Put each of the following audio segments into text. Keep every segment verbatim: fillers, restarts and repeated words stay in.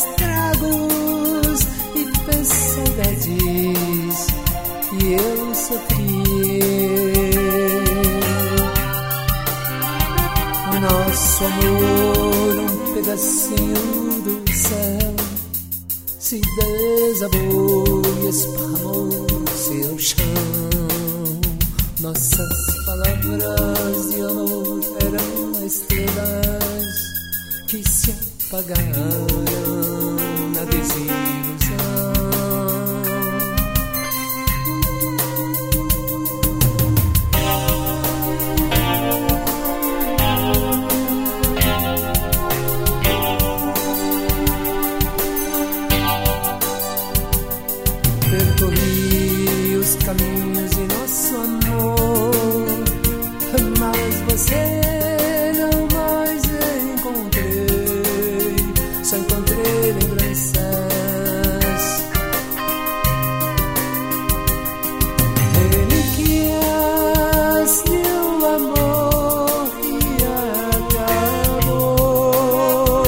estragos e fez saudades, e eu sofri. O nosso amor, um pedacinho do céu, se desabou e esparramou-se ao chão. Nossas palavras de amor eram estrelas que se apagaram na desilusão. Percorri os caminhos de nosso amor, mas você não mais encontrei, só encontrei lembranças. Relíquias de um amor que acabou.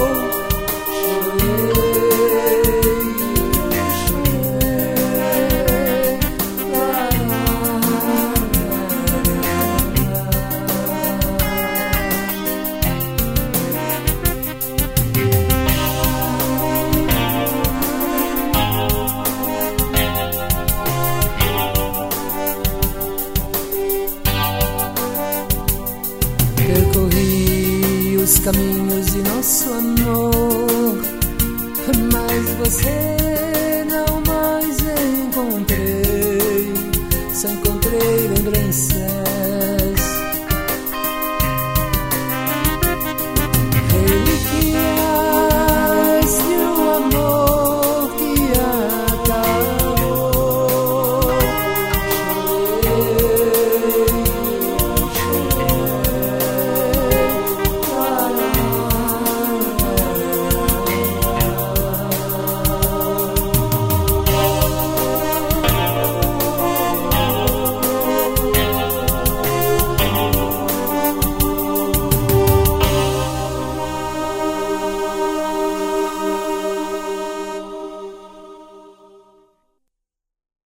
Percorri os caminhos de nosso amor, mas você não mais encontrei, só encontrei lembranças.